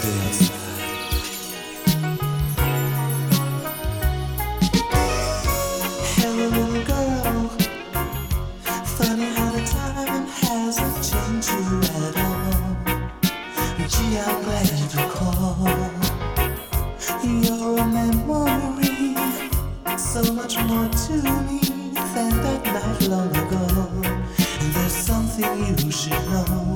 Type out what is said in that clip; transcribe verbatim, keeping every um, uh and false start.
day outside. Hello, little girl. Funny how the time hasn't changed you at all. Gee, I'm glad you called. You're a memory, so much more to me than that night long ago. And there's something you should know.